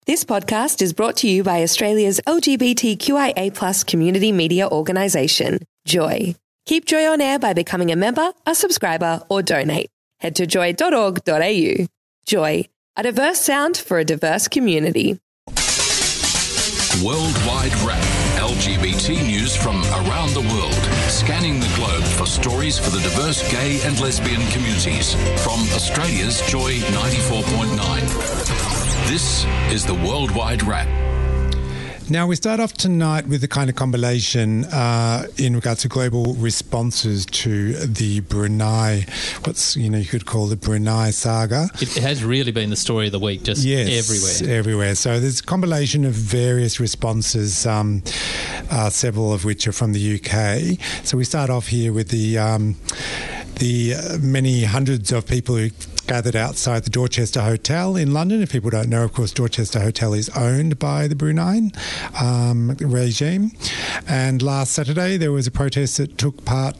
This podcast is brought to you by Australia's LGBTQIA+ community media organisation, Joy. Keep Joy on air by becoming a member, a subscriber, or donate. Head to joy.org.au. Joy, a diverse sound for a diverse community. Worldwide Wrap. LGBT news from around the world. Scanning the globe for stories for the diverse gay and lesbian communities. From Australia's Joy 94.9. This is the Worldwide Wrap. Now, we start off tonight with a kind of compilation in regards to global responses to the Brunei, you could call the Brunei saga. It has really been the story of the week, just everywhere. So there's a compilation of various responses, several of which are from the UK. So we start off here with the many hundreds of people who gathered outside the Dorchester Hotel in London. If people don't know, of course, Dorchester Hotel is owned by the Brunei regime. And last Saturday, there was a protest that took part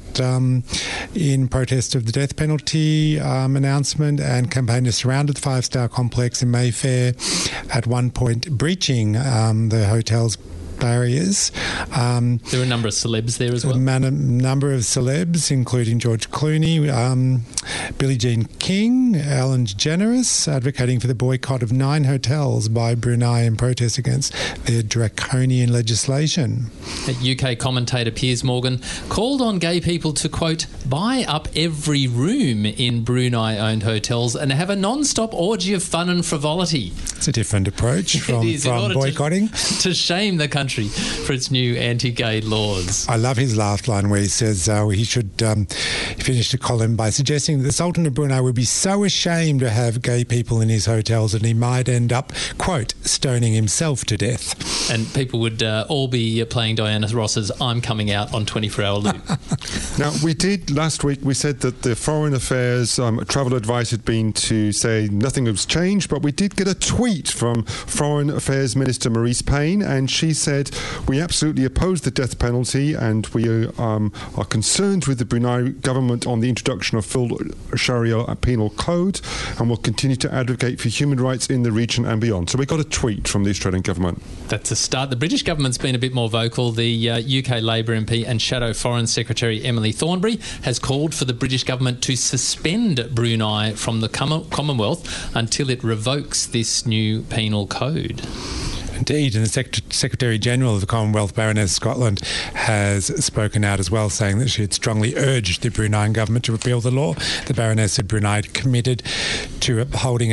in protest of the death penalty announcement, and campaigners surrounded the five-star complex in Mayfair, at one point breaching the hotel's barriers. There were a number of celebs there as well. A number of celebs, including George Clooney, Billie Jean King, Ellen DeGeneres, advocating for the boycott of 9 hotels by Brunei in protest against their draconian legislation. UK commentator Piers Morgan called on gay people to, quote, buy up every room in Brunei-owned hotels and have a non-stop orgy of fun and frivolity. It's a different approach from boycotting. To shame the country for its new anti-gay laws. I love his last line where he says he should finish the column by suggesting that the Sultan of Brunei would be so ashamed to have gay people in his hotels that he might end up, quote, stoning himself to death. And people would all be playing Diana Ross's I'm Coming Out on 24-hour loop. Now, last week we said that the Foreign Affairs travel advice had been to say nothing has changed, but we did get a tweet from Foreign Affairs Minister Marise Payne, and she said, we absolutely oppose the death penalty and we are concerned with the Brunei government on the introduction of full Sharia penal code, and will continue to advocate for human rights in the region and beyond. So we got a tweet from the Australian government. That's a start. The British government's been a bit more vocal. The UK Labour MP and Shadow Foreign Secretary Emily Thornberry has called for the British government to suspend Brunei from the Commonwealth until it revokes this new penal code. Indeed, and the Secretary-General of the Commonwealth, Baroness Scotland, has spoken out as well, saying that she had strongly urged the Brunei government to repeal the law. The Baroness said Brunei had committed to upholding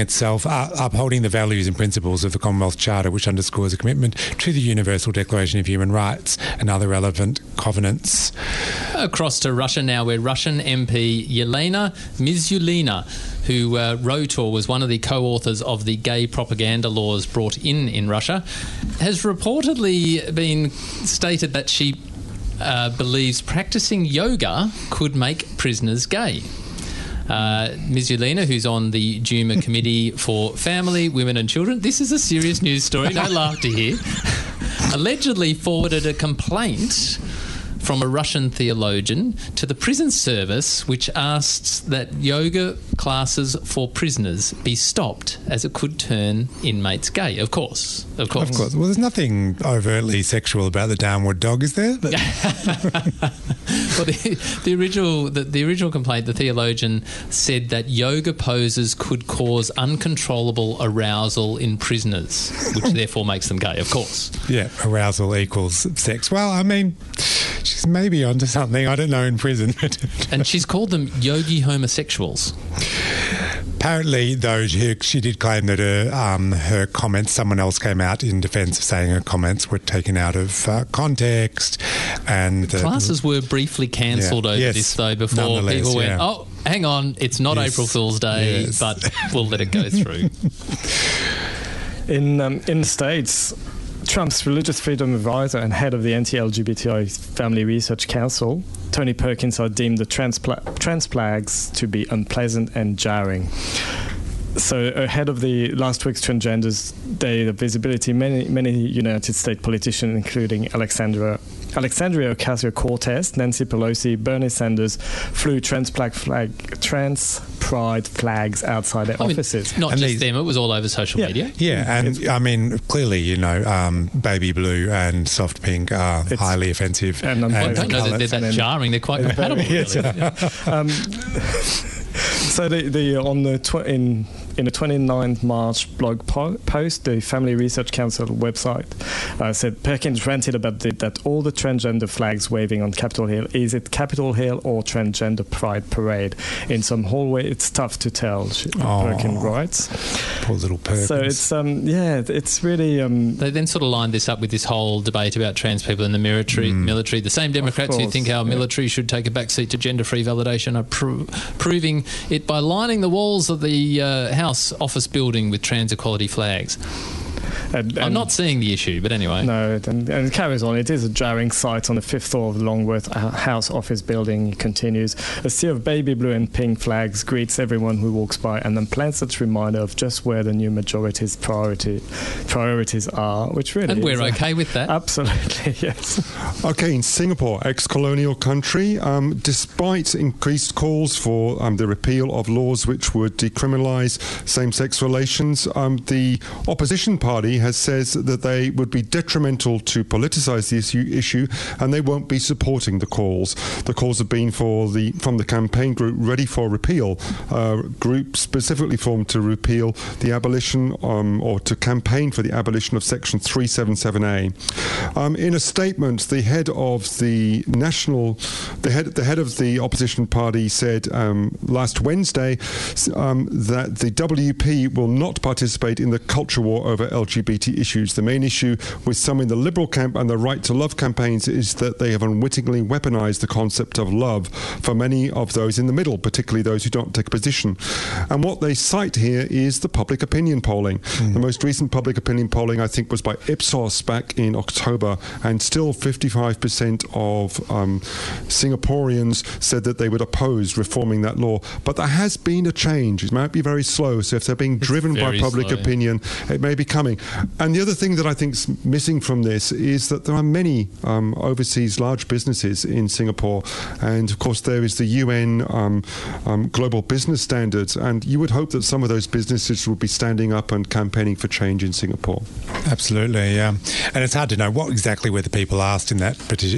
the values and principles of the Commonwealth Charter, which underscores a commitment to the Universal Declaration of Human Rights and other relevant covenants. Across to Russia now, where Russian MP Yelena Mizulina, who wrote or was one of the co-authors of the gay propaganda laws brought in Russia, has reportedly been stated that she believes practicing yoga could make prisoners gay. Ms. Yelena, who's on the Duma Committee for Family, Women and Children, this is a serious news story, no laughter here, allegedly forwarded a complaint from a Russian theologian to the prison service, which asks that yoga classes for prisoners be stopped as it could turn inmates gay. Of course. Well, there's nothing overtly sexual about the downward dog, is there? Well, the original complaint, the theologian said that yoga poses could cause uncontrollable arousal in prisoners, which therefore makes them gay, of course. Yeah, arousal equals sex. Well, I mean, she's maybe onto something, I don't know, in prison. And she's called them yogi homosexuals. Apparently, though, she did claim that her comments, someone else came out in defence of saying her comments were taken out of context. And classes were briefly cancelled over this, though, before people went, oh, hang on, it's not April Fool's Day, but we'll let it go through. In the States, Trump's religious freedom advisor and head of the anti-LGBTI Family Research Council, Tony Perkins, deemed the trans flags to be unpleasant and jarring. So ahead of the last week's Transgenders Day of Visibility, many United States politicians, including Alexandria Ocasio-Cortez, Nancy Pelosi, Bernie Sanders, flew trans pride flags outside their offices. Not and just them, it was all over social media. Yeah, and I mean, clearly, baby blue and soft pink are highly offensive. And I don't know that they're that jarring. They're quite compatible. Really. So in the 29th March blog post, the Family Research Council website said Perkins ranted about that all the transgender flags waving on Capitol Hill, is it Capitol Hill or Transgender Pride Parade? In some hallway, it's tough to tell, Perkins writes. Poor little Perkins. So it's really... They then sort of lined this up with this whole debate about trans people in the military. The same Democrats who think our military should take a backseat to gender-free validation are proving it by lining the walls of the House office building with trans equality flags. And I'm not seeing the issue, but anyway. No, and it carries on. It is a jarring sight on the fifth floor of the Longworth House office building. It continues. A sea of baby blue and pink flags greets everyone who walks by and then plants its reminder of just where the new majority's priorities are, which really And we're okay with that. Absolutely, yes. Okay, in Singapore, ex-colonial country, despite increased calls for the repeal of laws which would decriminalise same-sex relations, the opposition party has says that they would be detrimental to politicise the issue, and they won't be supporting the calls. The calls have been from the campaign group Ready for Repeal, group specifically formed to repeal the abolition or to campaign for the abolition of Section 377A. In a statement, the head of the head of the opposition party said last Wednesday that the WP will not participate in the culture war over LGBT issues. The main issue with some in the Liberal camp and the Right to Love campaigns is that they have unwittingly weaponised the concept of love for many of those in the middle, particularly those who don't take a position. And what they cite here is the public opinion polling. The most recent public opinion polling, I think, was by Ipsos back in October, and still 55% of Singaporeans said that they would oppose reforming that law. But there has been a change. It might be very slow, so if they're being driven by public opinion, it may be coming. And the other thing that I think is missing from this is that there are many overseas large businesses in Singapore, and of course there is the UN Global Business Standards, and you would hope that some of those businesses would be standing up and campaigning for change in Singapore. Absolutely, yeah. And it's hard to know what exactly were the people asked in that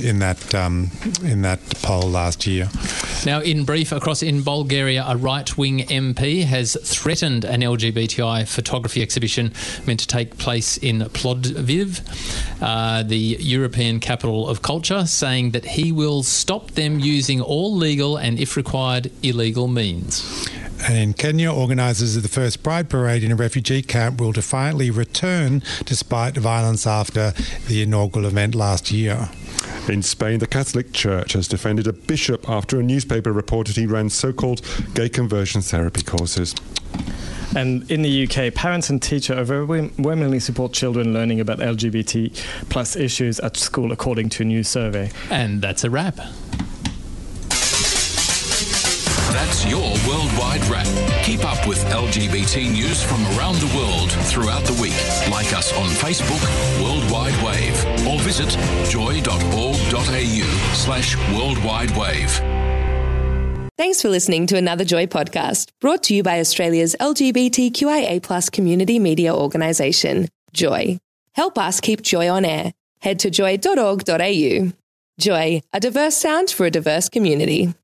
poll last year. Now, in brief, in Bulgaria, a right-wing MP has threatened an LGBTI photography exhibition meant to take place in Plovdiv, the European capital of culture, saying that he will stop them using all legal and, if required, illegal means. And in Kenya, organisers of the first Pride Parade in a refugee camp will defiantly return despite violence after the inaugural event last year. In Spain, the Catholic Church has defended a bishop after a newspaper reported he ran so-called gay conversion therapy courses. And in the UK, parents and teachers overwhelmingly support children learning about LGBT plus issues at school, according to a new survey. And that's a wrap. That's your Worldwide Wrap. Keep up with LGBT news from around the world throughout the week. Like us on Facebook, Worldwide Wave, or visit joy.org.au/Worldwide Wave. Thanks for listening to another Joy podcast, brought to you by Australia's LGBTQIA+ community media organisation, Joy. Help us keep Joy on air. Head to joy.org.au. Joy, a diverse sound for a diverse community.